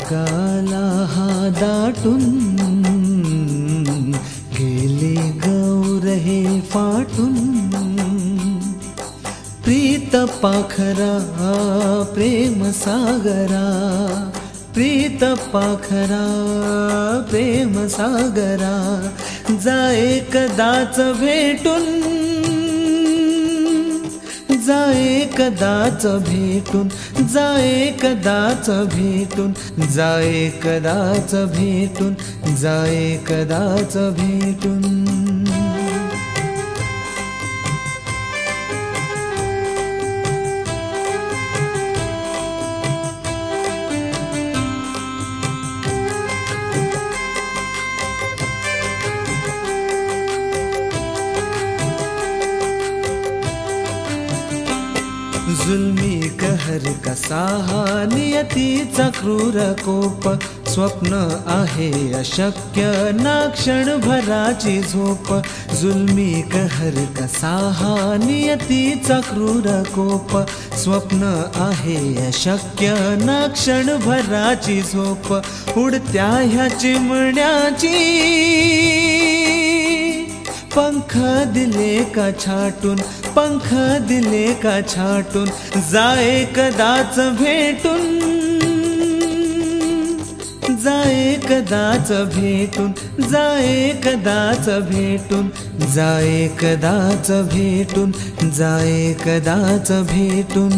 अंधकाला हा दाटून गेले गौर हे फाटून प्रीत पाखरा प्रेम सागरा प्रीत पाखरा प्रेम सागरा जाए कदाच भेटून जाए कदाच भेटून जाए कदाच भेटून जाए कदाच भेटून जाए कदाच भेटून जुल्मी कहर कसा हा नियतीचा क्रूर कोप स्वप्न आहे अशक्य ना क्षणभराची झोप जुल्मी कहर कसा हा नियतीचा क्रूर कोप स्वप्न आहे अशक्य ना क्षणभराची झोप उडत्या ह्या चिमण्याची पंख दिले का छाटून पंख दिले का छाटून जाए कदाच भेटून जाए कदाच भेटून जाए कदाच भेटून जाए कदाच भेटून जाए कदाच भेटून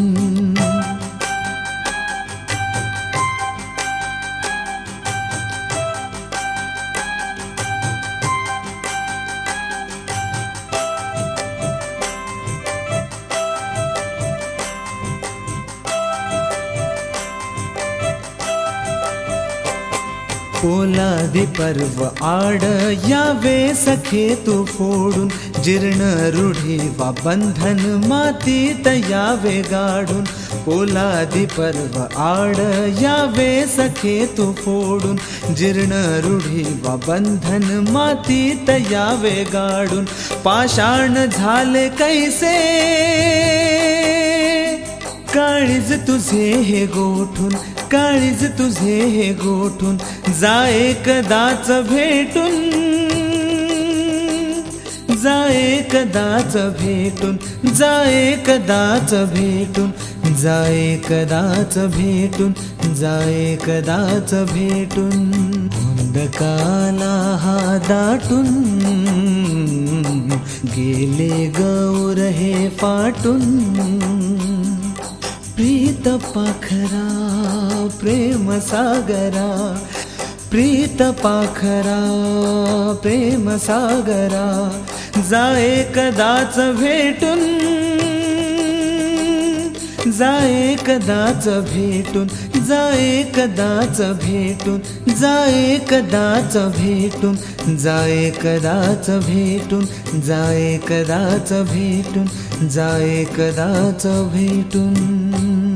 पोलादी पर्व आड यावे सखे तू फोडून जीर्ण रूढी वा बंधन मातीत यावे गाडून पोलादी पर्व आड यावे सखे तू फोडून जीर्ण रूढी वा बंधन मातीत यावे गाडून पाषाण झाले कैसे काळीज तुझे हे गोठून काळीज तुझे हे गोठून जाए कदाच भेटून जाए कदाच भेटून जाए कदाच भेटून जाए कदाच भेटून जाए कदाच भेटून अंधकाला हा दाटून गेले गौर हे फाटून प्रीत पाखरा प्रेम सागरा प्रीत पाखरा प्रेम सागरा जाए कदाच भेटून जाए कदाच भेटून जाए कदाच भेटून जाए कदाच भेटून जाए कदाच भेटून जाए कदाच भेटून जाए कदाच भेटून